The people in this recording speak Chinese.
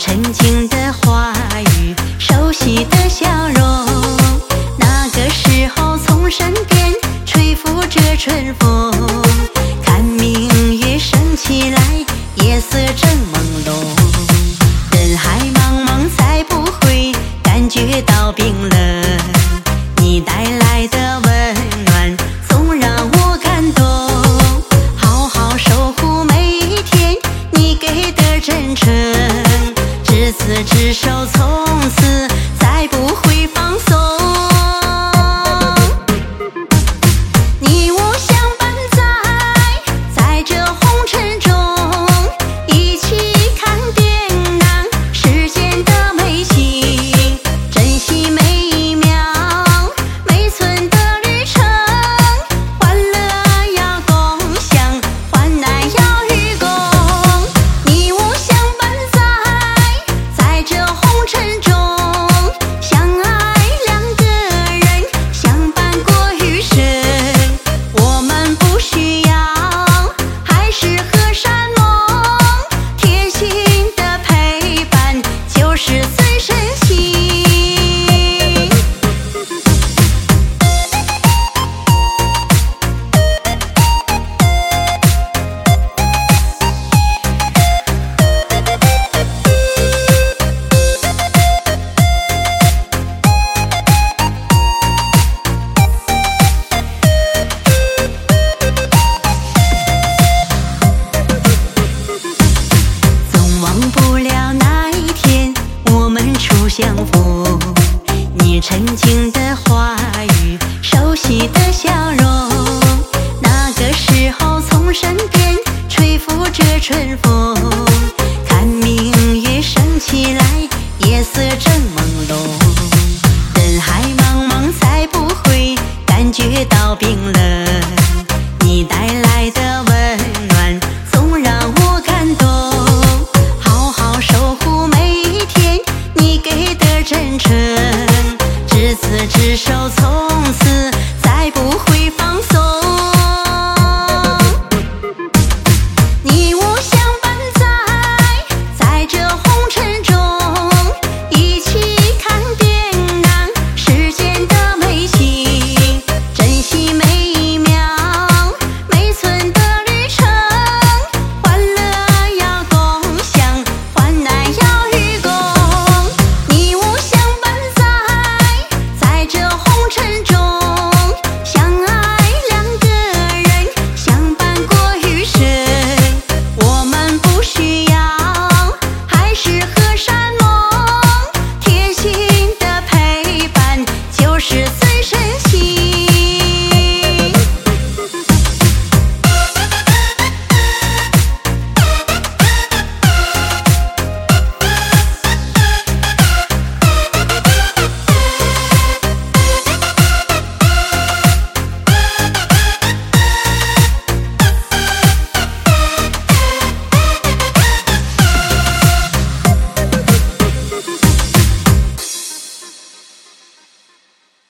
沉静的话语，熟悉的笑容。那个时候从身边吹拂着春风，看明月升起来，夜色正朦胧。人海茫茫再不会感觉到冰冷，你带来的温暖总让我感动。好好守护每一天你给的真诚，执子之手，从此再不会放松。你我相伴在这红尘中，一起看点亮世间的美景，珍惜每一秒每寸的旅程。欢乐要共享，患难要与共。你我相伴在这红尘中，相爱两个人相伴过余生。我们不需要海誓和山盟，贴心的陪伴就是最深情。总忘不了那一天我们初相逢，你沉静的话语，熟悉的笑容。那个时候从身边吹拂着春风，看明月升起来，夜色正朦胧。人海茫茫再不会感觉到冰冷，你带来的温暖总让我感动。好好守护每一天你给的真诚，执子之手。